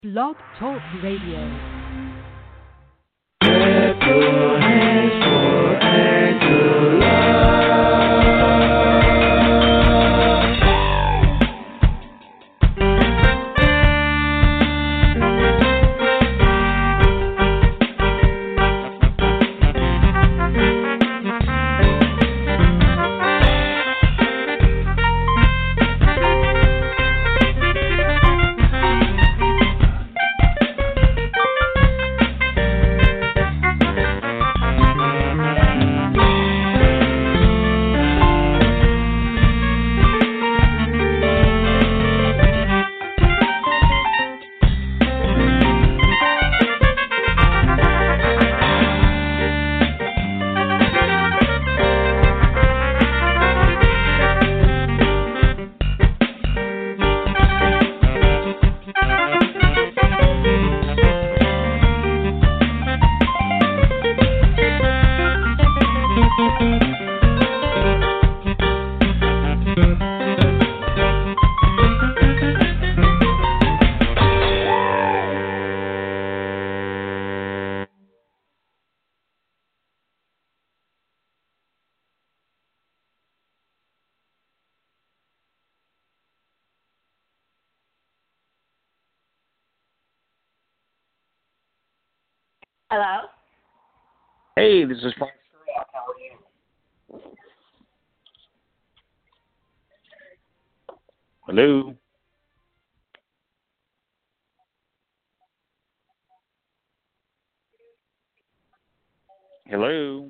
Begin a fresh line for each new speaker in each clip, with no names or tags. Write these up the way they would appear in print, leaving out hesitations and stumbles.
Blog Talk Radio.
Clap your hands for Angela.
Hello?
Hey, this is Frank Sherlock. How are you? Hello? Hello?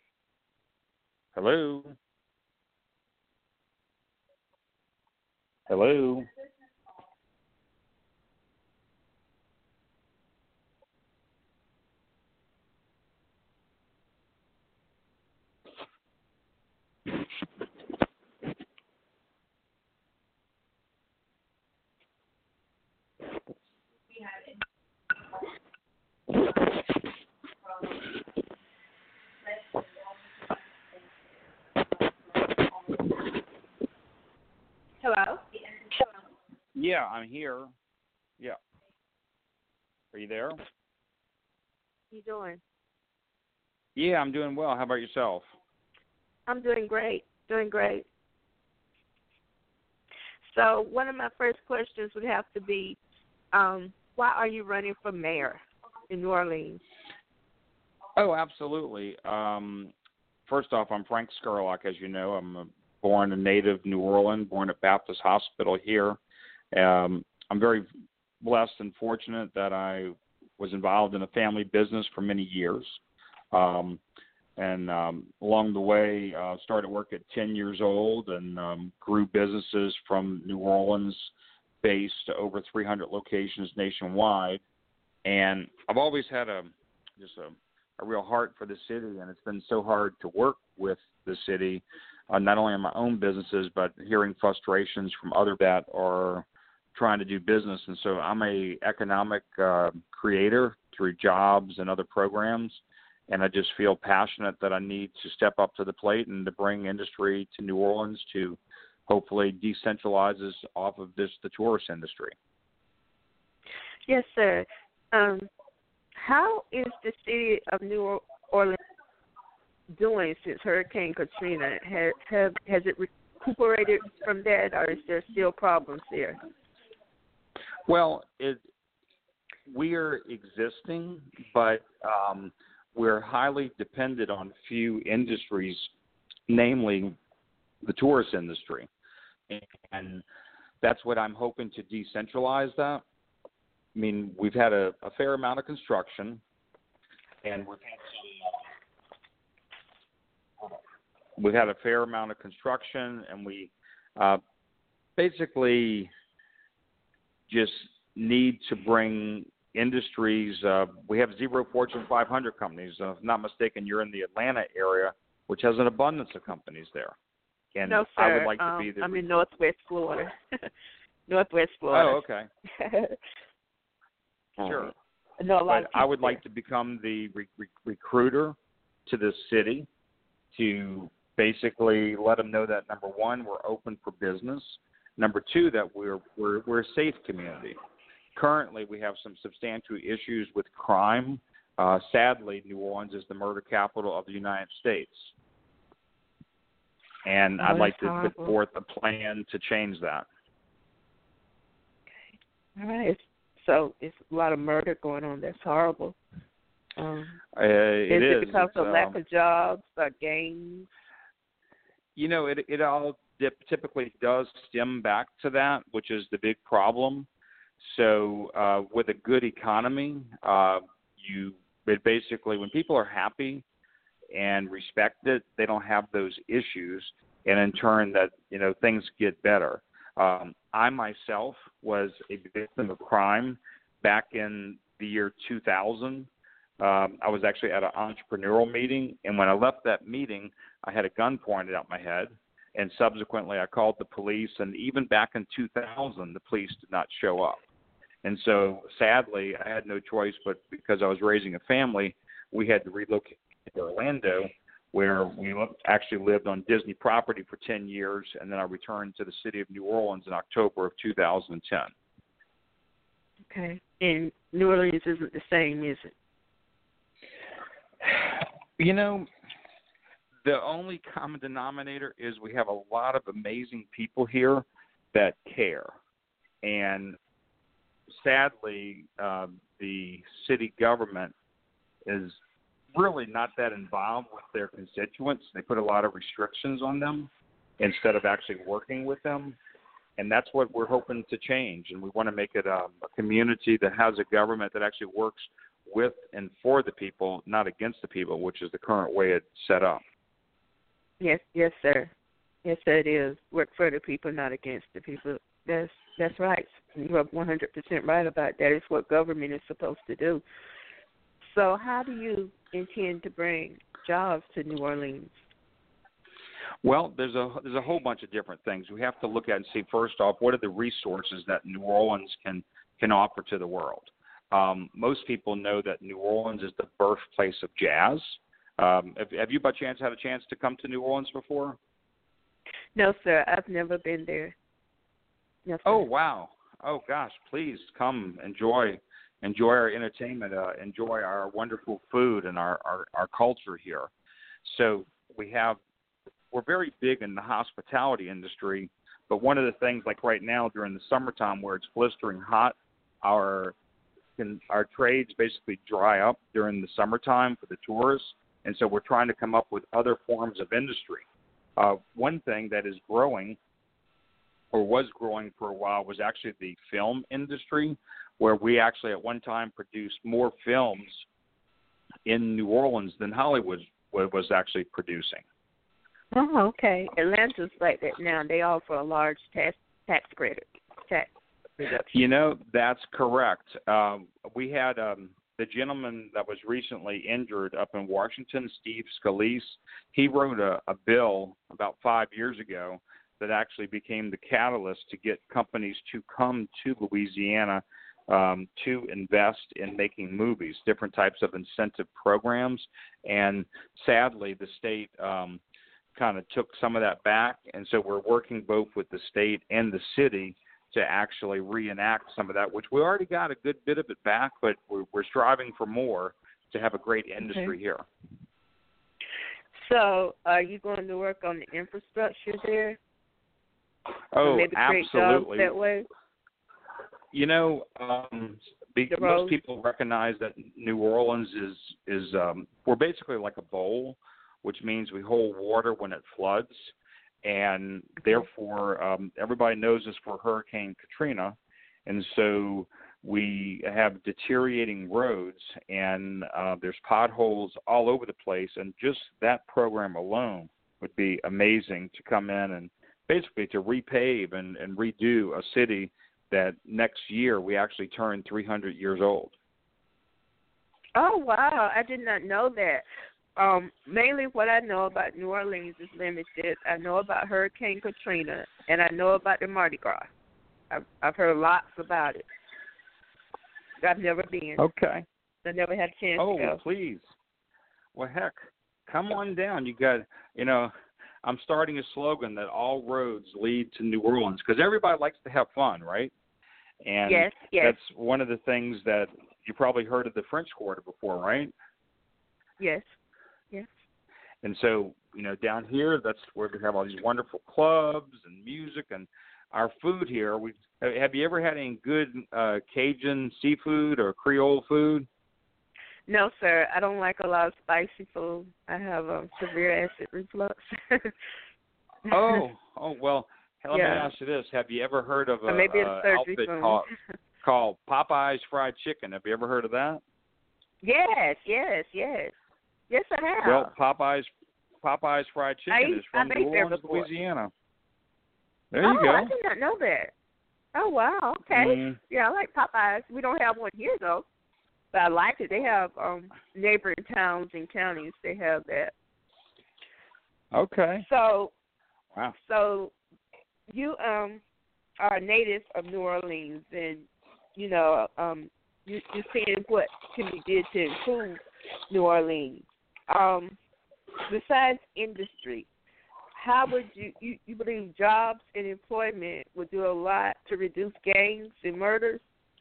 Hello? Hello?
Hello?
Yeah, I'm here. Yeah. Are you there?
How you doing?
Yeah, I'm doing well. How about yourself?
I'm doing great. Doing great. So one of my first questions would have to be, why are you running for mayor in New Orleans?
Oh, absolutely. First off, I'm Frank Skurlock, as you know. I'm born a native New Orleans, born at Baptist Hospital here. I'm very blessed and fortunate that I was involved in a family business for many years. And along the way, started work at 10 years old and grew businesses from New Orleans based to over 300 locations nationwide. And I've always had a real heart for the city, and it's been so hard to work with the city, not only in my own businesses, but hearing frustrations from others that are trying to do business. And so I'm a economic creator through jobs and other programs, and I just feel passionate that I need to step up to the plate and to bring industry to New Orleans to hopefully decentralize us off of the tourist industry.
Yes, sir. How is the city of New Orleans doing since Hurricane Katrina? Has it recuperated from that, or is there still problems there?
Well, we're existing, but we're highly dependent on a few industries, namely the tourist industry. And that's what I'm hoping to decentralize that. I mean, we've had a fair amount of construction, and we've had a fair amount of construction, and we basically just need to bring industries. We have 0 Fortune 500 companies. If I'm not mistaken, you're in the Atlanta area, which has an abundance of companies there. And
no, sir.
I would like to be
I'm in Northwest Florida. Northwest Florida.
Oh, okay. Sure.
But
I would like to become the recruiter to this city to basically let them know that, number one, we're open for business. Number two, that we're a safe community. currently we have some substantial issues with crime. Sadly, New Orleans is the murder capital of the United States. And I'd like to put forth a plan to change that.
Okay. All right. So it's a lot of murder going on. That's horrible. Is it because of lack of jobs or gangs?
You know, it all typically does stem back to that, which is the big problem. So with a good economy, basically when people are happy and respect it, they don't have those issues, and in turn that, you know, things get better. I myself was a victim of crime back in the year 2000. I was actually at an entrepreneurial meeting, and when I left that meeting, I had a gun pointed at my head, and subsequently I called the police, and even back in 2000, the police did not show up. And so, sadly, I had no choice, but because I was raising a family, we had to relocate to Orlando, where we actually lived on Disney property for 10 years, and then I returned to the city of New Orleans in October of 2010.
Okay. And New Orleans isn't the same, is it?
You know, the only common denominator is we have a lot of amazing people here that care. And sadly, the city government is really not that involved with their constituents. They put a lot of restrictions on them instead of actually working with them. And that's what we're hoping to change. And we want to make it a community that has a government that actually works with and for the people, not against the people, which is the current way it's set up.
Yes, sir. Yes, sir, it is. Work for the people, not against the people. That's right. You're 100% right about that. It's what government is supposed to do. So how do you intend to bring jobs to New Orleans?
Well, there's a whole bunch of different things. We have to look at and see, first off, what are the resources that New Orleans can offer to the world. Most people know that New Orleans is the birthplace of jazz. Have you by chance had a chance to come to New Orleans before?
No, sir. I've never been there. No, sir.
Oh, wow. Oh, gosh, please come enjoy our entertainment, enjoy our wonderful food and our culture here. So we're very big in the hospitality industry, but one of the things, like right now during the summertime where it's blistering hot, our trades basically dry up during the summertime for the tourists, and so we're trying to come up with other forms of industry. One thing that is growing, or was growing for a while, was actually the film industry, where we actually at one time produced more films in New Orleans than Hollywood was actually producing.
Oh, okay. Atlanta's like that now. They offer a large tax credit. Tax reduction.
You know, that's correct. We had the gentleman that was recently injured up in Washington, Steve Scalise. He wrote a bill about 5 years ago that actually became the catalyst to get companies to come to Louisiana to invest in making movies, different types of incentive programs. And sadly, the state kind of took some of that back, and so we're working both with the state and the city to actually reenact some of that, which we already got a good bit of it back, but we're striving for more to have a great industry here.
So are you going to work on the infrastructure there?
Oh,
maybe create
absolutely.
Jobs that way?
You know, most people recognize that New Orleans is we're basically like a bowl, which means we hold water when it floods, and therefore everybody knows us for Hurricane Katrina, and so we have deteriorating roads, and there's potholes all over the place, and just that program alone would be amazing to come in and basically to repave and redo a city that next year we actually turn 300 years old.
Oh, wow. I did not know that. Mainly what I know about New Orleans is limited. I know about Hurricane Katrina, and I know about the Mardi Gras. I've heard lots about it. I've never been.
Okay.
I never had a chance to go.
Oh, please. Well, heck, come on down. You got, I'm starting a slogan that all roads lead to New Orleans, because everybody likes to have fun, right? And
yes, yes,
that's one of the things that you probably heard of the French Quarter before, right?
yes, yes.
And so, down here, that's where we have all these wonderful clubs and music and our food here. Have you ever had any good Cajun seafood or Creole food?
No, sir. I don't like a lot of spicy food. I have severe acid reflux.
Oh, well, let me
Yeah.
ask you this. Have you ever heard of
Or maybe it's surgery
outfit
soon.
called Popeye's Fried Chicken? Have you ever heard of that?
Yes, yes, yes. Yes, I have.
Well, Popeye's Fried Chicken is
I
from
baked
New
there
Orleans,
before.
Louisiana. There you go.
I did not know that. Oh, wow. Okay.
Mm.
Yeah, I like Popeyes. We don't have one here, though. But I like it. They have neighboring towns and counties. They have that.
Okay.
So,
Wow.
So you are a native of New Orleans, and you're seeing what can be did to improve New Orleans. Besides industry, how would you believe jobs and employment would do a lot to reduce gangs and murders?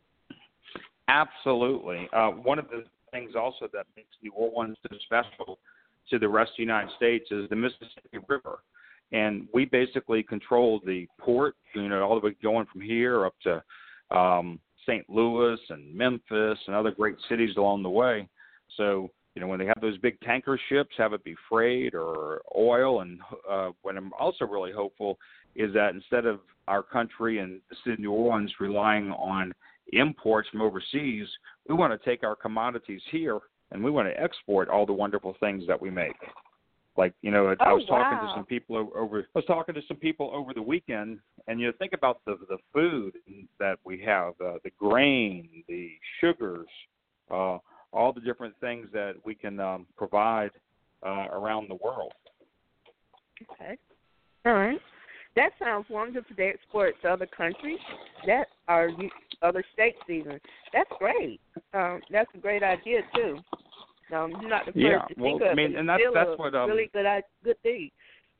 Absolutely. One of the things also that makes New Orleans so special to the rest of the United States is the Mississippi River. And we basically control the port, all the way going from here up to St. Louis and Memphis and other great cities along the way. So, when they have those big tanker ships, have it be freight or oil. And what I'm also really hopeful is that instead of our country and the city of New Orleans relying on imports from overseas, we want to take our commodities here and we want to export all the wonderful things that we make. Like, I was talking to some people over the weekend, and think about the food that we have, the grain, the sugars, all the different things that we can provide around the world.
Okay. All right. That sounds wonderful. They export to other countries, that are other states even. That's great. That's a great idea too. You're not the first to think of it.
And
it's
that's what
really good thing.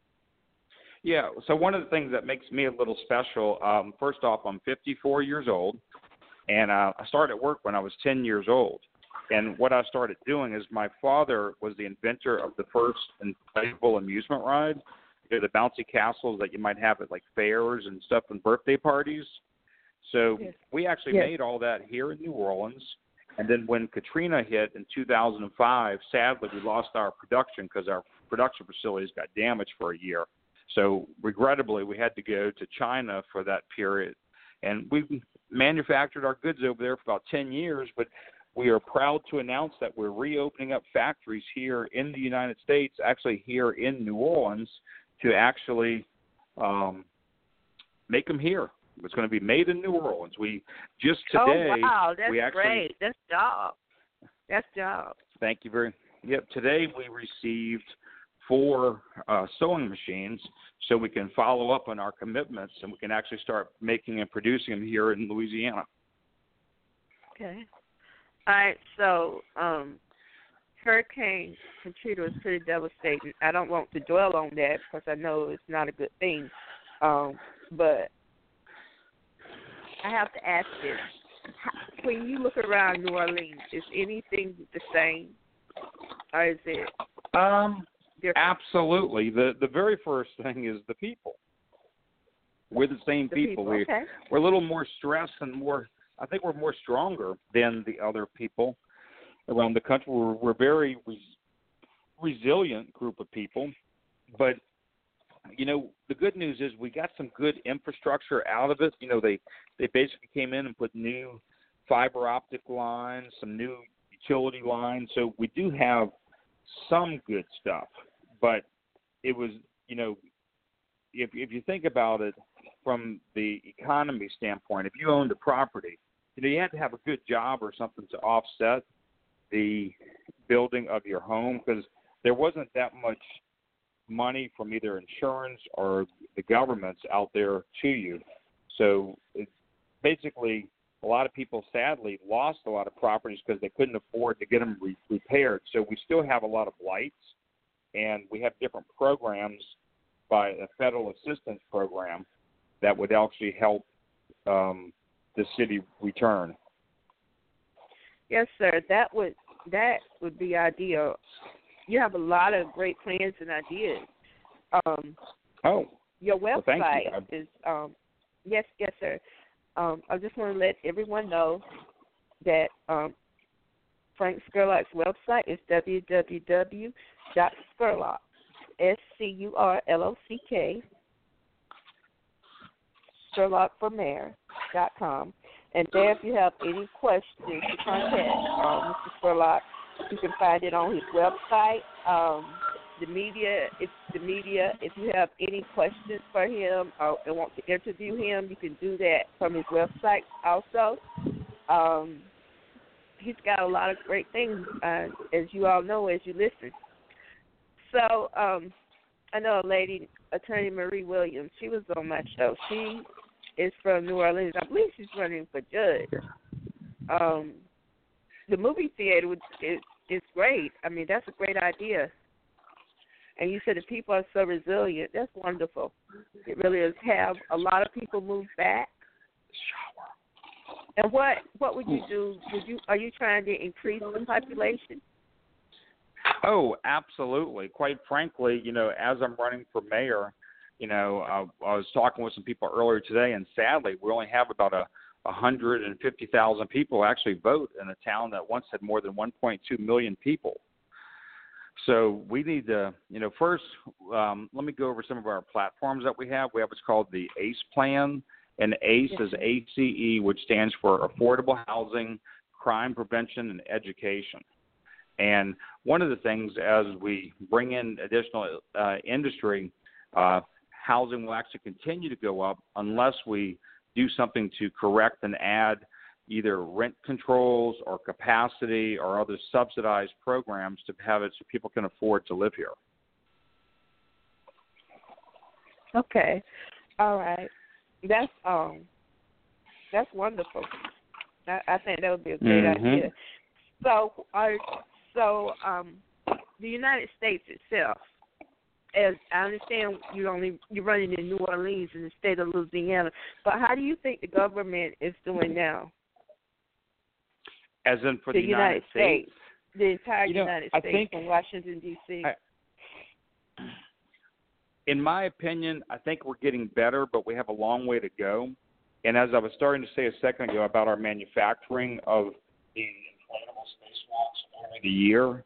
Yeah. So one of the things that makes me a little special, first off, I'm 54 years old, and I started work when I was 10 years old. And what I started doing is my father was the inventor of the first inflatable amusement ride, the bouncy castles that you might have at like fairs and stuff and birthday parties. So we actually made all that here in New Orleans. And then when Katrina hit in 2005, sadly we lost our production because our production facilities got damaged for a year. So regrettably, we had to go to China for that period. And we've manufactured our goods over there for about 10 years, but we are proud to announce that we're reopening up factories here in the United States, actually here in New Orleans, to actually make them here. It's going to be made in New Orleans. We just today.
Oh wow, that's great. That's job. Thank
you very. Yep. Today we received 4 sewing machines, so we can follow up on our commitments, and we can actually start making and producing them here in Louisiana.
Okay. All right. So, Hurricane Katrina was pretty devastating. I don't want to dwell on that because I know it's not a good thing. But I have to ask this. When you look around New Orleans, is anything the same? Or is it different?
Absolutely. The very first thing is the people. We're the same people.
Okay.
We're a little more stressed and more, I think we're more stronger than the other people around the country. We're very resilient group of people. But, the good news is we got some good infrastructure out of it. They basically came in and put new fiber optic lines, some new utility lines. So we do have some good stuff. But it was, if you think about it from the economy standpoint, if you owned a property, you had to have a good job or something to offset the building of your home because there wasn't that much money from either insurance or the governments out there to you. So basically a lot of people sadly lost a lot of properties because they couldn't afford to get them repaired. So we still have a lot of lights, and we have different programs by a federal assistance program that would actually help the city return.
Yes, sir. That would be ideal. You have a lot of great plans and ideas. Your
well, thank
website
you.
is yes, sir. I just want to let everyone know that Frank Scurlock's website is www.scurlock, SCURLOCK, ScurlockforMayor.com. And there, if you have any questions to contact Mr. Scurlock, you can find it on his website. The media, if you have any questions for him or want to interview him, you can do that from his website also. He's got a lot of great things, as you all know, as you listen. So I know a lady, Attorney Marie Williams. She was on my show. She is from New Orleans. I believe she's running for judge. The movie theater is great. I mean, that's a great idea. And you said the people are so resilient. That's wonderful. It really is. Have a lot of people move back. And what would you do? Are you trying to increase the population?
Oh, absolutely. Quite frankly, as I'm running for mayor, I was talking with some people earlier today, and sadly, we only have about 150,000 people actually vote in a town that once had more than 1.2 million people. So we need to, first, let me go over some of our platforms that we have. We have what's called the ACE plan, and ACE is ACE, which stands for Affordable Housing, Crime Prevention, and Education. And one of the things, as we bring in additional industry, housing will actually continue to go up unless we do something to correct and add either rent controls or capacity or other subsidized programs to have it so people can afford to live here.
Okay. All right. That's wonderful. I think that would be a great idea. So the United States itself, as I understand, you're running in New Orleans in the state of Louisiana, but how do you think the government is doing now?
As in for
the
United States?
The entire United States,
think,
from Washington, D.C.
In my opinion, I think we're getting better, but we have a long way to go. And as I was starting to say a second ago about our manufacturing of the inflatable spacewalks over the year,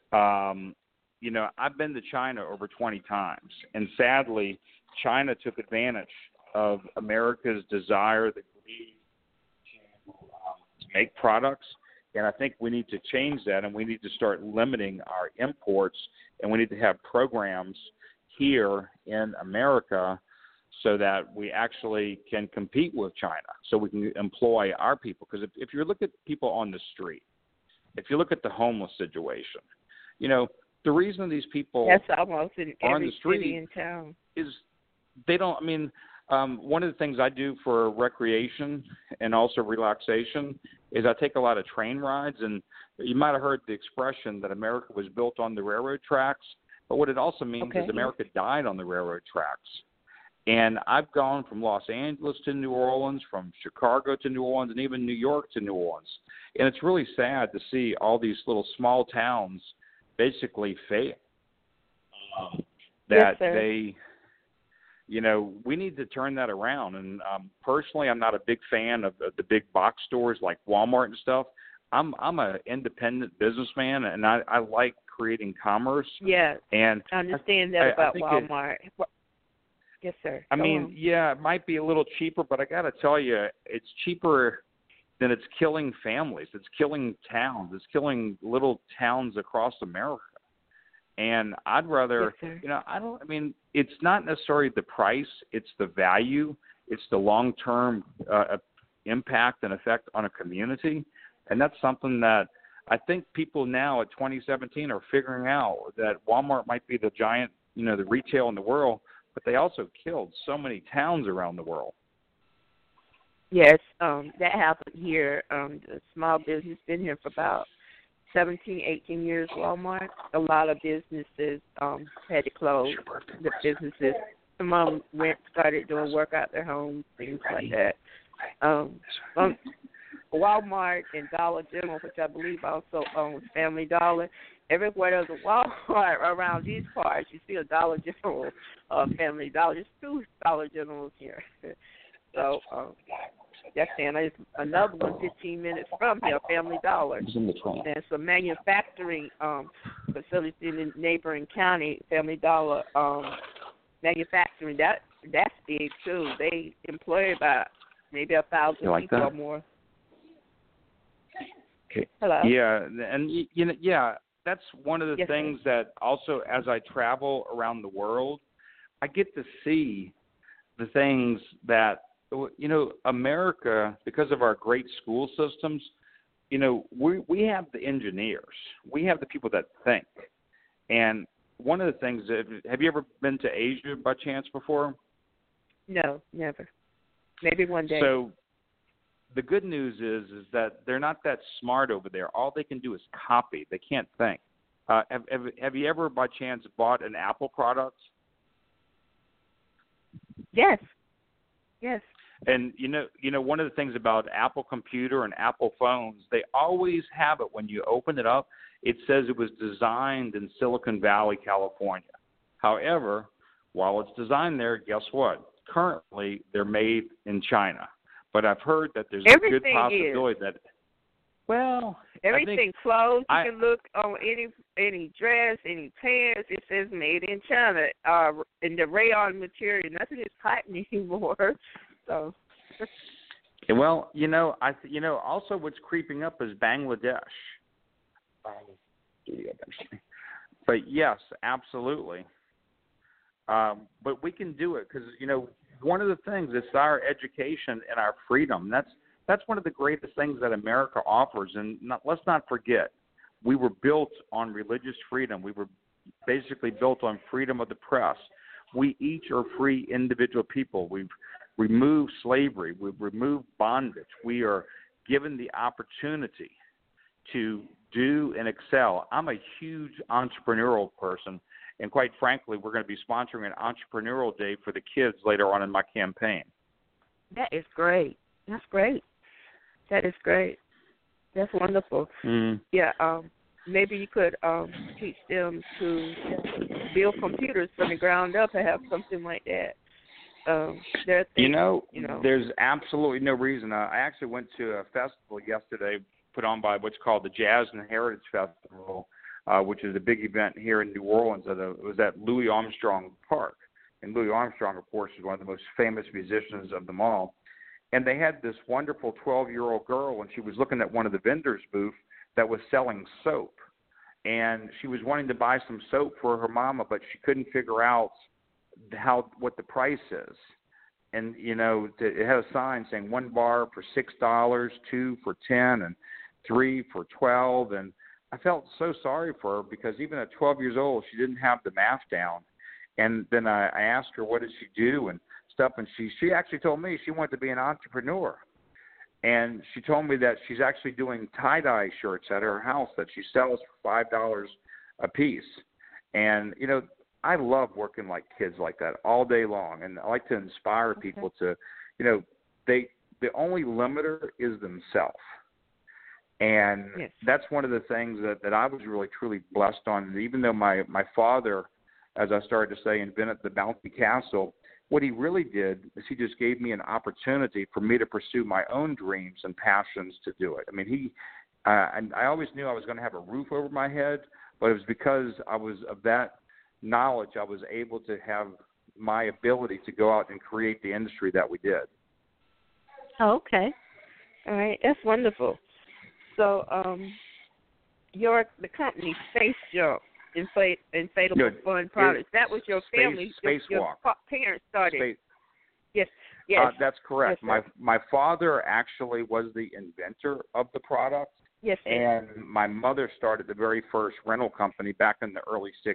I've been to China over 20 times. And sadly, China took advantage of America's desire, the greed to make products. And I think we need to change that, and we need to start limiting our imports, and we need to have programs here in America so that we actually can compete with China, so we can employ our people. Because if you look at people on the street, if you look at the homeless situation, the reason these people
that's almost in
are on
every
the street
city in town
is they don't. I mean, one of the things I do for recreation and also relaxation is I take a lot of train rides, and you might have heard the expression that America was built on the railroad tracks, but what it also means is America died on the railroad tracks. And I've gone from Los Angeles to New Orleans, from Chicago to New Orleans, and even New York to New Orleans. And it's really sad to see all these little small towns basically fail. That they, we need to turn that around. And personally, I'm not a big fan of the big box stores like Walmart and stuff. I'm an independent businessman, and I like creating commerce.
Yeah,
and
I understand that about Walmart. Yes, sir.
I mean, it might be a little cheaper, but I got to tell you, it's cheaper than it's killing families. It's killing towns. It's killing little towns across America. And I'd rather, it's not necessarily the price. It's the value. It's the long-term impact and effect on a community. And that's something that I think people now at 2017 are figuring out, that Walmart might be the giant, the retail in the world, but they also killed so many towns around the world.
Yes, that happened here. The small business been here for about 17, 18 years, Walmart. A lot of businesses had to close. The businesses, some of them started doing work out their homes, things like that. Walmart and Dollar General, which I believe also owns Family Dollar. Everywhere there's a Walmart around these parts, you see a Dollar General, Family Dollar. There's 2 Dollar Generals here. So that's saying there's another one 15 minutes from here, Family Dollar. There's a manufacturing facility in the neighboring county, Family Dollar manufacturing. That's big too. They employ about maybe 1,000 people or more.
Okay.
Hello.
Yeah, and that's one of the things that also, as I travel around the world, I get to see the things that, America, because of our great school systems, we have the engineers. We have the people that think. And one of the things have you ever been to Asia by chance before?
No, never. Maybe one day.
So the good news is that they're not that smart over there. All they can do is copy. They can't think. Have you ever by chance bought an Apple product?
Yes.
And one of the things about Apple computer and Apple phones, they always have it when you open it up. It says it was designed in Silicon Valley, California. However, while it's designed there, guess what? Currently, they're made in China. But I've heard that there's a good possibility that. Well,
everything clothes. You can look on any dress, any pants. It says made in China. In the rayon material, nothing is cotton anymore. So.
Well, also what's creeping up is Bangladesh. But yes, absolutely. But we can do it because one of the things is our education and our freedom. That's one of the greatest things that America offers. And let's not forget, we were built on religious freedom. We were basically built on freedom of the press. We each are free individual people. We've removed slavery. We've removed bondage. We are given the opportunity to do and excel. I'm a huge entrepreneurial person. And quite frankly, we're going to be sponsoring an entrepreneurial day for the kids later on in my campaign.
That is great. That's great. That is great. That's wonderful.
Mm.
Yeah. Maybe you could teach them to build computers from the ground up and have something like that.
There's absolutely no reason. I actually went to a festival yesterday put on by what's called the Jazz and Heritage Festival, which is a big event here in New Orleans. It was at Louis Armstrong Park. And Louis Armstrong, of course, is one of the most famous musicians of them all. And they had this wonderful 12-year-old girl, and she was looking at one of the vendors' booth that was selling soap. And she was wanting to buy some soap for her mama, but she couldn't figure out what the price is. And, it had a sign saying 1 bar for $6, 2 for $10, and 3 for $12. And I felt so sorry for her because even at 12 years old, she didn't have the math down. And then I asked her, what did she do and stuff, and she actually told me she wanted to be an entrepreneur. And she told me that she's actually doing tie-dye shirts at her house that she sells for $5 a piece. And, I love working like kids like that all day long, and I like to inspire people to, the only limiter is themselves. And that's one of the things that I was really, truly blessed on. And even though my father, as I started to say, invented the Bounty Castle, what he really did is he just gave me an opportunity for me to pursue my own dreams and passions to do it. I mean, and I always knew I was going to have a roof over my head, but it was because I was of that knowledge, I was able to have my ability to go out and create the industry that we did.
Oh, okay. All right. That's wonderful. So, the company Space Jump, Inflatable Fun Products, that was your family. Your parents started. Yes.
That's correct.
Yes,
my father actually was the inventor of the product.
Yes,
and my mother started the very first rental company back in the early 60s.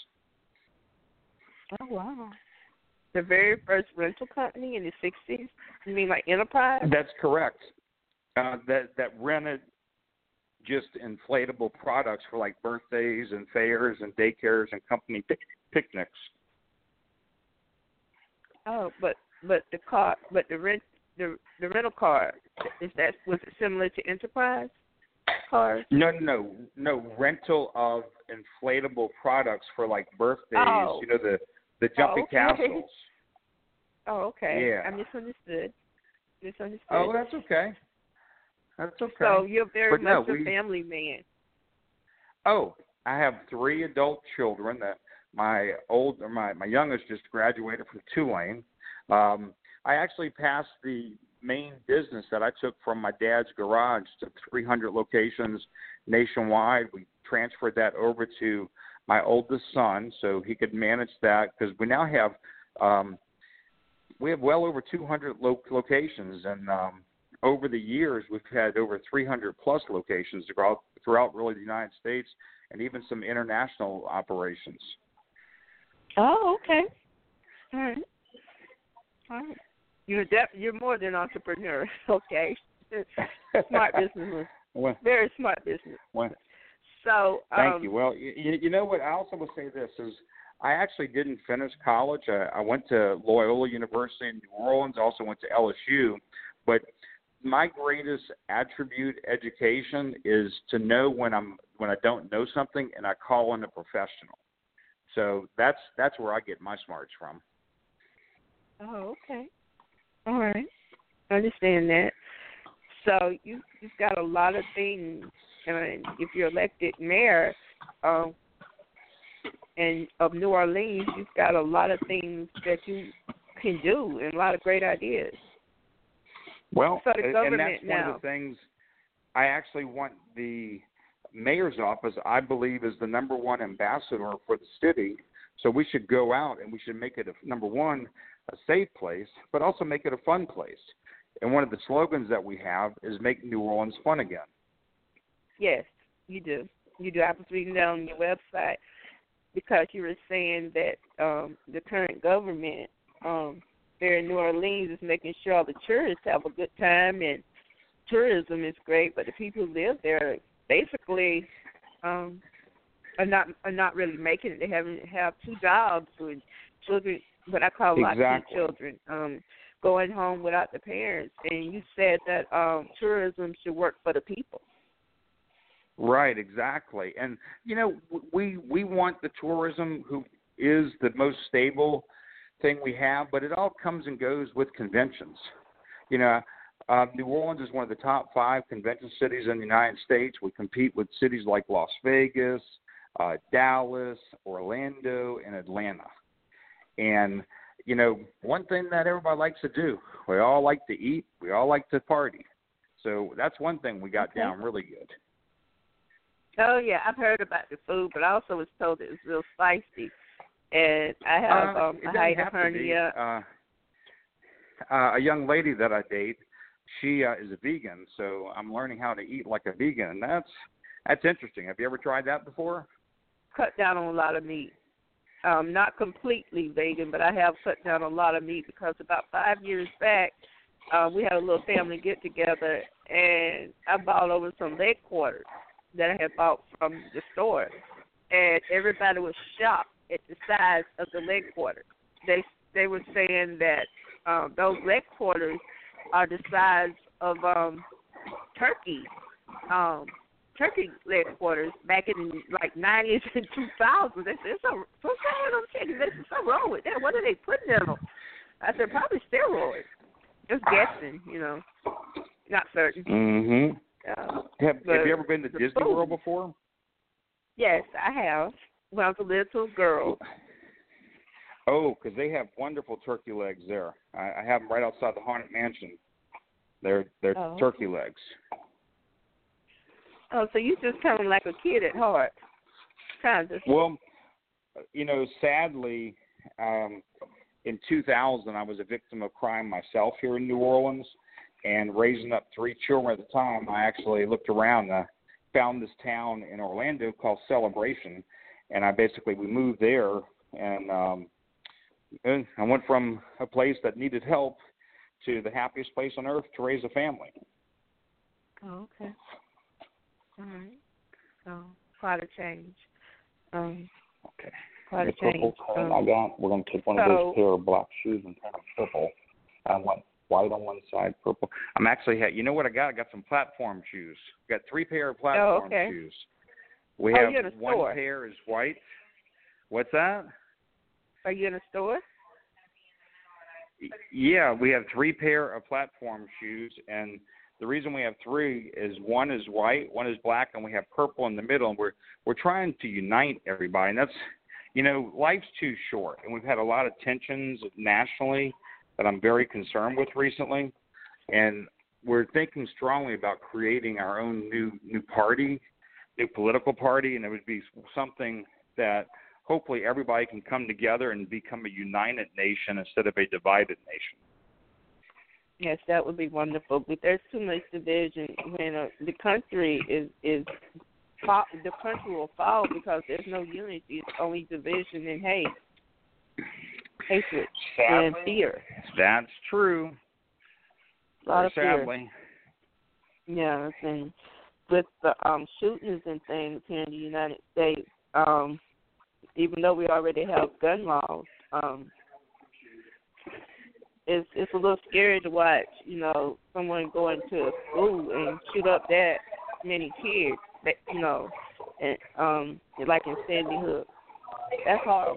Oh, wow. The very first rental company in the 60s? You mean like Enterprise?
That's correct. That rented just inflatable products for like birthdays and fairs and daycares and company picnics.
Oh, but the rent the rental car, was it similar to Enterprise cars?
No. Rental of inflatable products for like birthdays.
Oh.
You know, the jumpy castles.
Oh, okay.
Yeah.
I misunderstood.
Oh, that's okay. That's okay.
So you're very much
a
family man.
Oh, I have 3 adult children. That my youngest just graduated from Tulane. I actually passed the main business that I took from my dad's garage to 300 locations nationwide. We transferred that over to my oldest son so he could manage that, because we now have we have well over 200 locations, and over the years we've had over 300 plus locations throughout really the United States, and even some international operations.
Oh, okay. All right. You're more than entrepreneur. Okay. Smart businessman.
Well,
very smart business.
Well,
so
thank you. Well, you know what? I also will say this is I actually didn't finish college. I went to Loyola University in New Orleans. Also went to LSU, but my greatest attribute education is to know when I don't know something, and I call in a professional. So that's where I get my smarts from.
Oh, okay. All right. I understand that. So you've got a lot of things. And if you're elected mayor and of New Orleans, you've got a lot of things that you can do and a lot of great ideas.
Well,
so the
and that's
now,
one of the things I actually want the mayor's office, I believe, is the number one ambassador for the city. So we should go out and we should make it, number one, a safe place, but also make it a fun place. And one of the slogans that we have is make New Orleans fun again.
Yes, you do. You do. I was reading that on your website because you were saying that the current government there in New Orleans is making sure all the tourists have a good time, and tourism is great, but the people who live there basically are not really making it. They have 2 jobs with children, what I call latchkey children, going home without the parents. And you said that tourism should work for the people.
Right, exactly. And, you know, we want the tourism who is the most stable thing we have, but it all comes and goes with conventions. You know, New Orleans is one of the top 5 convention cities in the United States. We compete with cities like Las Vegas, Dallas, Orlando, and Atlanta. And, you know, one thing that everybody likes to do, we all like to eat, we all like to party. So that's one thing we got down really good.
Oh, yeah, I've heard about the food, but I also was told it was real spicy. And I have a hernia.
A young lady that I date, she is a vegan, so I'm learning how to eat like a vegan, and that's interesting. Have you ever tried that before?
Cut down on a lot of meat. Not completely vegan, but I have cut down a lot of meat because about 5 years back, we had a little family get-together, and I bought over some leg quarters that I had bought from the store, and everybody was shocked at the size of the leg quarters. They were saying that those leg quarters are the size of turkey leg quarters back in like 90s and 2000s. They said, what's wrong with them chickens? They said, something wrong with that. What are they putting in them? I said, probably steroids. Just guessing, you know. Not certain.
Mm-hmm. Have you ever been to Disney World before?
Yes, I have. When I was a little girl.
Oh, because they have wonderful turkey legs there. I have them right outside the Haunted Mansion. They're turkey legs.
Oh, so you just kind of like a kid at heart, kind of.
Well, you know, sadly, in 2000, I was a victim of crime myself here in New Orleans, and raising up 3 children at the time, I actually looked around and found this town in Orlando called Celebration, and we moved there, and I went from a place that needed help to the happiest place on earth to raise a family.
Oh, okay. All right. Oh, quite a change.
Okay.
Quite a
the purple
change.
I got, we're going to take one of those pair of black shoes and kind of purple. I want white on one side, purple. I'm actually, you know what I got? I got some platform shoes. Got 3 pair of platform shoes. We have
you're in a
one
store.
pair is white. What's that?
Are you in a store?
Yeah, we have 3 pair of platform shoes, and the reason we have 3 is one is white, one is black, and we have purple in the middle. And we're trying to unite everybody, and that's, you know, life's too short, and we've had a lot of tensions nationally that I'm very concerned with recently, and we're thinking strongly about creating our own new party, new political party, and it would be something that hopefully everybody can come together and become a united nation instead of a divided nation.
Yes, that would be wonderful. But there's too much division when the country the country will fall because there's no unity. It's only division and hatred, and fear.
That's true.
A lot of
sadly.
Fear. Yeah, and with the shootings and things here in the United States, even though we already have gun laws, it's a little scary to watch, you know, someone going to a school and shoot up that many kids, that, you know, and like in Sandy Hook. That's horrible.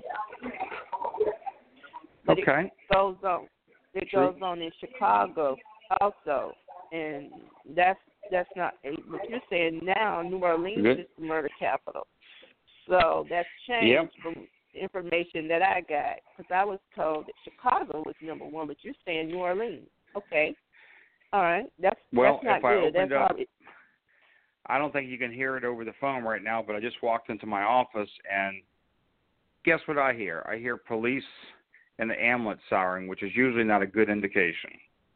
But
okay.
It goes on. It goes on in Chicago also, and that's not what you're saying now. New Orleans is the murder capital. So that's changed from information that I got, because I was told that Chicago was number 1, but you're saying New Orleans. Okay. All right. That's not
if
good.
I opened
That's
up, I don't think you can hear it over the phone right now, but I just walked into my office, and guess what I hear? I hear police and the ambulance siren, which is usually not a good indication.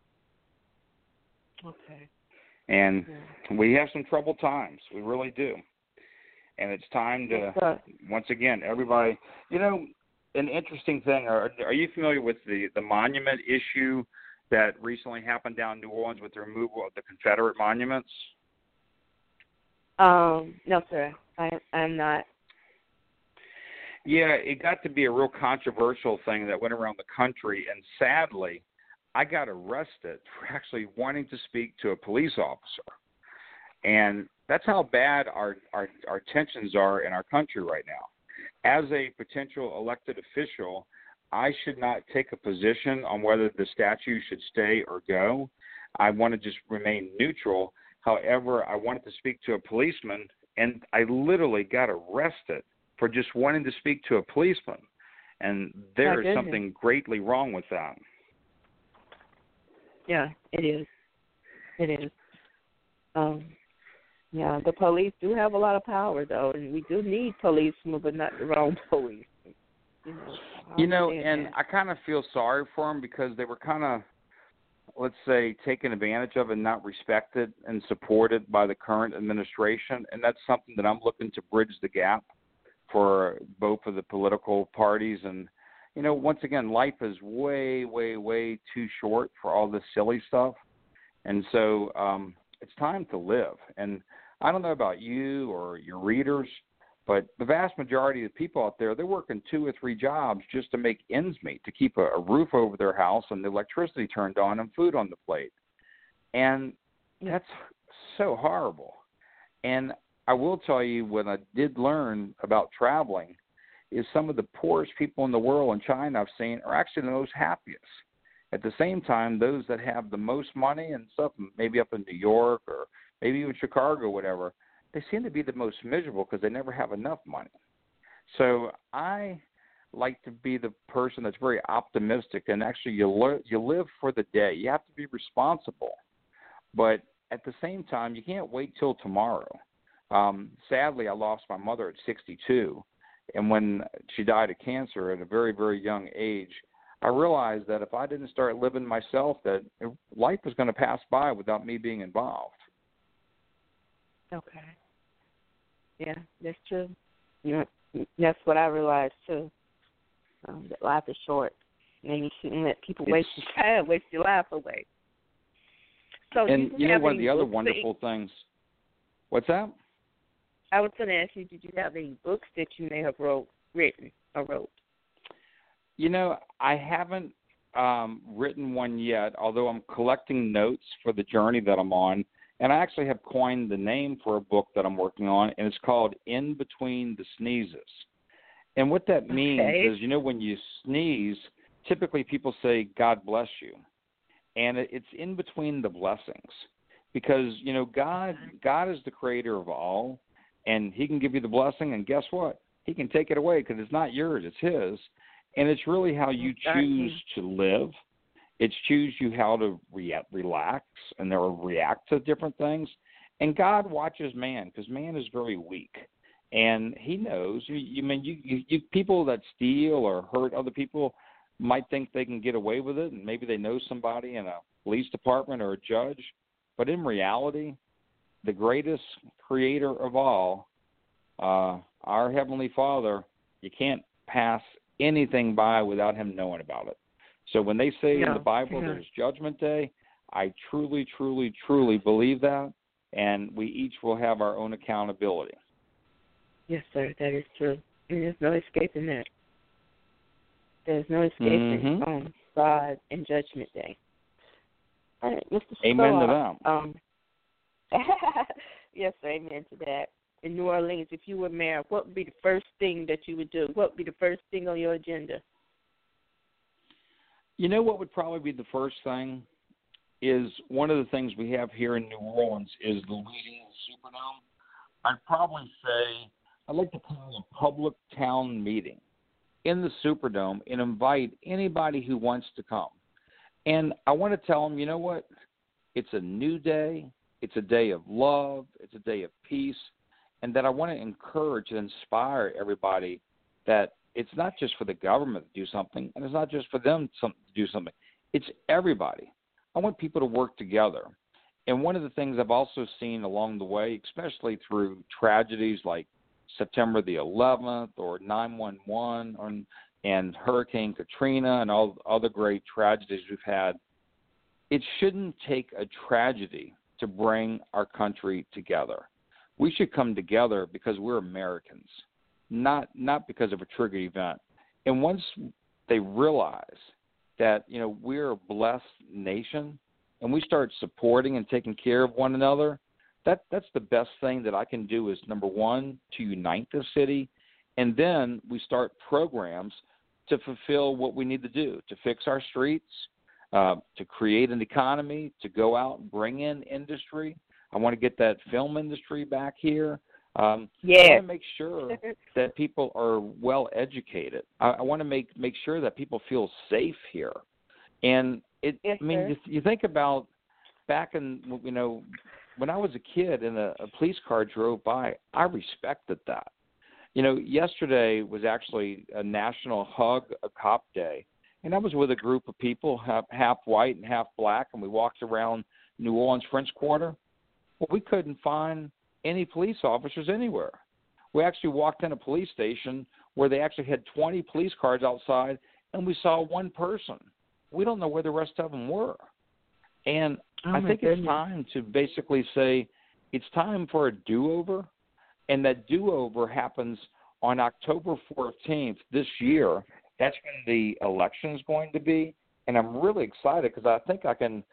Okay.
And we have some troubled times. We really do. And it's time to, once again, everybody, you know, an interesting thing, are you familiar with the monument issue that recently happened down in New Orleans with the removal of the Confederate monuments?
No, sir. I'm not.
Yeah, it got to be a real controversial thing that went around the country, and sadly, I got arrested for actually wanting to speak to a police officer. And that's how bad our tensions are in our country right now. As a potential elected official, I should not take a position on whether the statue should stay or go. I want to just remain neutral. However, I wanted to speak to a policeman, and I literally got arrested for just wanting to speak to a policeman. And there is something greatly wrong with that.
Yeah, it is. It is. Yeah, the police do have a lot of power, though, and we do need policemen, but not the wrong police.
You know, and I kind of feel sorry for them because they were kind of, let's say, taken advantage of and not respected and supported by the current administration, and that's something that I'm looking to bridge the gap for both of the political parties. And, you know, once again, life is way, way, way too short for all this silly stuff, and so it's time to live. And I don't know about you or your readers, but the vast majority of the people out there, they're working 2 or 3 jobs just to make ends meet, to keep a roof over their house and the electricity turned on and food on the plate. And that's so horrible. And I will tell you, what I did learn about traveling is some of the poorest people in the world in China I've seen are actually the most happiest. At the same time, those that have the most money and stuff, maybe up in New York or maybe even Chicago or whatever, they seem to be the most miserable because they never have enough money. So I like to be the person that's very optimistic, and actually you live for the day. You have to be responsible. But at the same time, you can't wait till tomorrow. Sadly, I lost my mother at 62, and when she died of cancer at a very, very young age, I realized that if I didn't start living myself, that life was going to pass by without me being involved.
Okay. Yeah, that's true. Yeah, that's what I realized too. That life is short, and you shouldn't let people waste your time, waste your life away. So,
and you know, one of the other wonderful things. What's that?
I was going to ask you, did you have any books that you may have written or wrote?
You know, I haven't written one yet, although I'm collecting notes for the journey that I'm on. And I actually have coined the name for a book that I'm working on, and it's called In Between the Sneezes. And what that means is, when you sneeze, typically people say, God bless you. And it's in between the blessings. Because, God is the creator of all, and he can give you the blessing, and guess what? He can take it away because it's not yours, it's his. And it's really how you choose to live. It's choose you how to relax and or react to different things. And God watches man because man is very weak. And he knows. You people that steal or hurt other people might think they can get away with it, and maybe they know somebody in a police department or a judge. But in reality, the greatest creator of all, our Heavenly Father, you can't pass anything by without him knowing about it. So when they say in the Bible there's Judgment Day, I truly, truly, truly believe that, and we each will have our own accountability.
Yes, sir, that is true. And there's no escaping that. There's no escaping God and Judgment Day. All right, Mr.
Amen to
that. Yes, sir, amen to that. In New Orleans, if you were mayor, what would be the first thing that you would do? What would be the first thing on your agenda?
What would probably be the first thing is one of the things we have here in New Orleans is the Louisiana Superdome. I'd probably say I'd like to call a public town meeting in the Superdome and invite anybody who wants to come. And I want to tell them, you know what? It's a new day. It's a day of love. It's a day of peace. And that I want to encourage and inspire everybody that it's not just for the government to do something, and it's not just for them to do something. It's everybody. I want people to work together. And one of the things I've also seen along the way, especially through tragedies like September the 11th or 9/11 and Hurricane Katrina and all other great tragedies we've had, it shouldn't take a tragedy to bring our country together. We should come together because we're Americans, not because of a trigger event. And once they realize that, we're a blessed nation and we start supporting and taking care of one another, that's the best thing that I can do is, number one, to unite the city, and then we start programs to fulfill what we need to do, to fix our streets, to create an economy, to go out and bring in industry. I want to get that film industry back here. I want to make sure that people are well educated. I want to make sure that people feel safe here. And you think about back in, when I was a kid and a police car drove by, I respected that. Yesterday was actually a National Hug a Cop Day, and I was with a group of people, half white and half black, and we walked around New Orleans French Quarter. Well, we couldn't find any police officers anywhere. We actually walked in a police station where they actually had 20 police cars outside, and we saw one person. We don't know where the rest of them were. And I think it's time to basically say it's time for a do-over, and that do-over happens on October 14th this year. That's when the election is going to be, and I'm really excited because I think I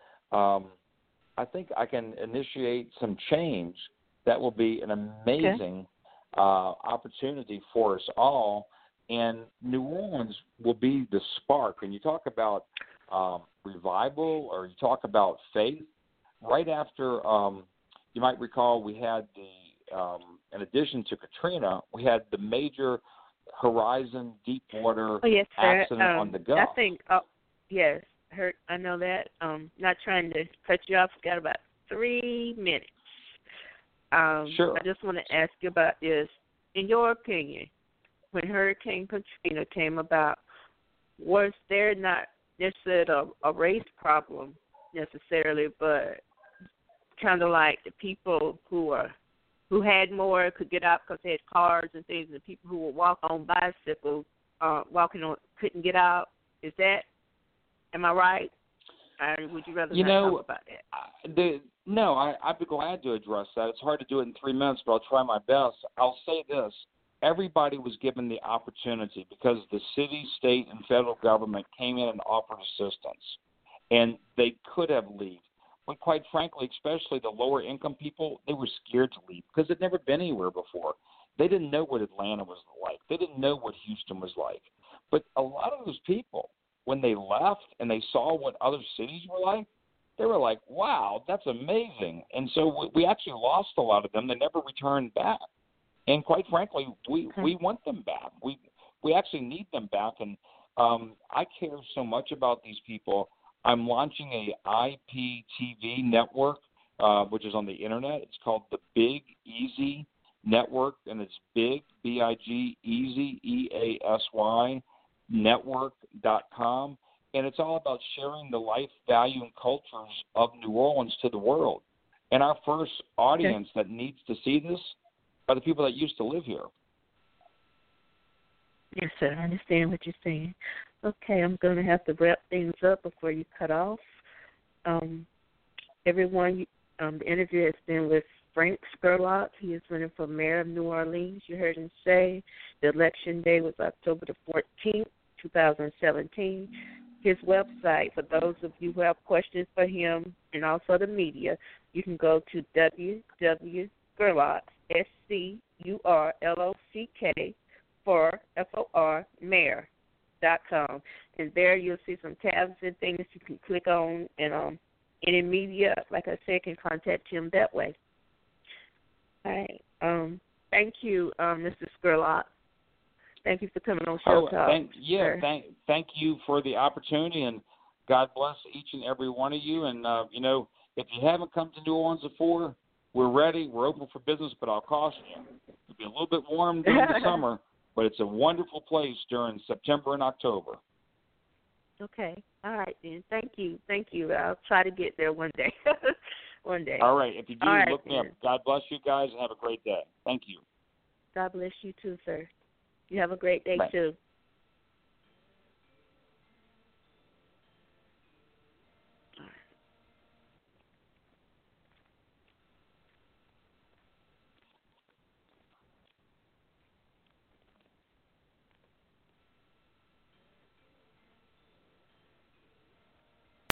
can initiate some change that will be an amazing opportunity for us all. And New Orleans will be the spark. And you talk about revival or you talk about faith. Right after, you might recall, we had in addition to Katrina, we had the major Horizon Deepwater accident on the Gulf.
I think, yes. I know that. Not trying to cut you off. Got about 3 minutes.
Sure.
I just want to ask you about this. In your opinion, when Hurricane Katrina came about, was there not necessarily a race problem necessarily, but kind of like the people who had more could get out because they had cars and things, and the people who would walk on bicycles, couldn't get out? Am I right? Or would you rather not talk about that?
I'd be glad to address that. It's hard to do it in 3 minutes, but I'll try my best. I'll say this. everybody was given the opportunity because the city, state, and federal government came in and offered assistance. And they could have leave. But quite frankly, especially the lower income people, they were scared to leave because they'd never been anywhere before. They didn't know what Atlanta was like. They didn't know what Houston was like. But a lot of those people, when they left and they saw what other cities were like, they were like, wow, that's amazing. And so we actually lost a lot of them. They never returned back. And quite frankly, we want them back. We actually need them back. And I care so much about these people. I'm launching a IPTV network, which is on the internet. It's called the Big Easy Network, and it's Big, B-I-G, Easy, E-A-S-Y, network.com. And it's all about sharing the life, value, and cultures of New Orleans to the world. And our first audience that needs to see this are the people that used to live here.
Yes, sir. I understand what you're saying. Okay, I'm going to have to wrap things up before you cut off. Everyone, the interview has been with Frank Scurlock. He is running for mayor of New Orleans. You heard him say the election day was October the 14th, 2017. His website, for those of you who have questions for him and also the media, you can go to www.scurlock, SCURLOCK, for FOR, mayor.com. And there you'll see some tabs and things you can click on. And any media, like I said, can contact him that way. All right. Thank you, Mr. Scurlock. Thank you for coming on Show Talk.
Thank you for the opportunity, and God bless each and every one of you. And, if you haven't come to New Orleans before, we're ready. We're open for business, but I'll caution you. It'll be a little bit warm during the summer, but it's a wonderful place during September and October.
Okay. All right, then. Thank you. I'll try to get there one day. One day.
All right. If you do, look me up. God bless you guys, and have a great day. Thank you.
God bless you too, sir. You have a great day,
Bye.
too.